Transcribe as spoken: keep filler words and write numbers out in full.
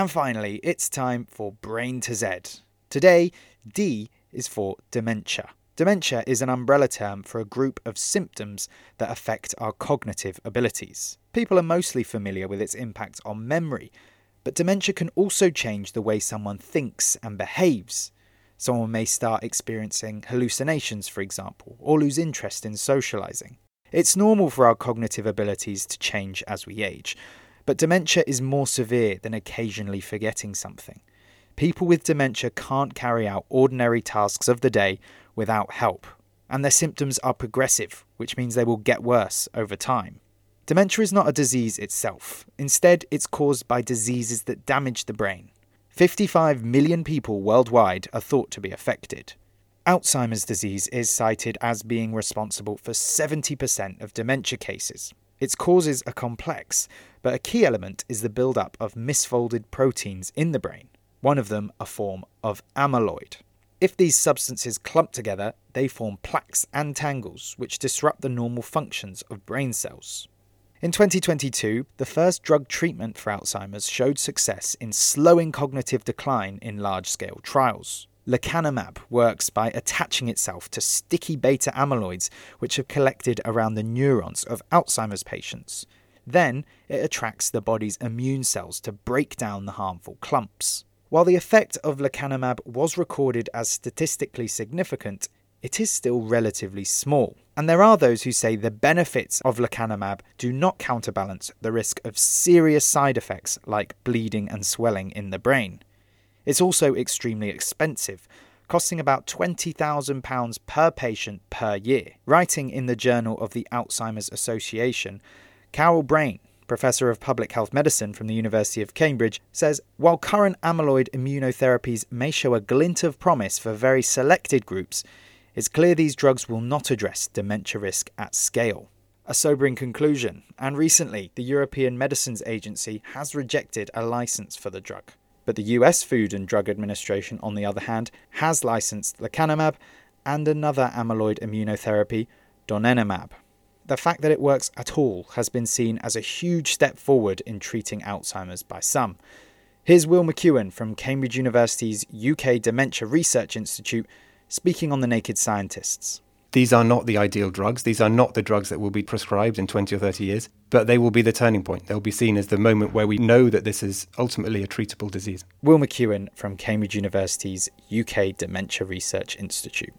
And finally, it's time for Brain to Z. Today, D is for dementia. Dementia is an umbrella term for a group of symptoms that affect our cognitive abilities. People are mostly familiar with its impact on memory, but dementia can also change the way someone thinks and behaves. Someone may start experiencing hallucinations, for example, or lose interest in socializing. It's normal for our cognitive abilities to change as we age, but dementia is more severe than occasionally forgetting something. People with dementia can't carry out ordinary tasks of the day without help, and their symptoms are progressive, which means they will get worse over time. Dementia is not a disease itself. Instead, it's caused by diseases that damage the brain. fifty-five million people worldwide are thought to be affected. Alzheimer's disease is cited as being responsible for seventy percent of dementia cases. Its causes are complex, but a key element is the build-up of misfolded proteins in the brain, one of them a form of amyloid. If these substances clump together, they form plaques and tangles, which disrupt the normal functions of brain cells. In twenty twenty-two, the first drug treatment for Alzheimer's showed success in slowing cognitive decline in large-scale trials. Lecanemab works by attaching itself to sticky beta amyloids which have collected around the neurons of Alzheimer's patients. Then, it attracts the body's immune cells to break down the harmful clumps. While the effect of lecanemab was recorded as statistically significant, it is still relatively small. And there are those who say the benefits of lecanemab do not counterbalance the risk of serious side effects like bleeding and swelling in the brain. It's also extremely expensive, costing about twenty thousand pounds per patient per year. Writing in the Journal of the Alzheimer's Association, Carol Brain, Professor of Public Health Medicine from the University of Cambridge, says, while current amyloid immunotherapies may show a glint of promise for very selected groups, it's clear these drugs will not address dementia risk at scale. A sobering conclusion, and recently the European Medicines Agency has rejected a license for the drug. But the U S Food and Drug Administration, on the other hand, has licensed lecanemab and another amyloid immunotherapy, donanemab. The fact that it works at all has been seen as a huge step forward in treating Alzheimer's by some. Here's Will McEwen from Cambridge University's U K Dementia Research Institute speaking on The Naked Scientists. These are not the ideal drugs. These are not the drugs that will be prescribed in twenty or thirty years, but they will be the turning point. They'll be seen as the moment where we know that this is ultimately a treatable disease. Will McEwen from Cambridge University's U K Dementia Research Institute.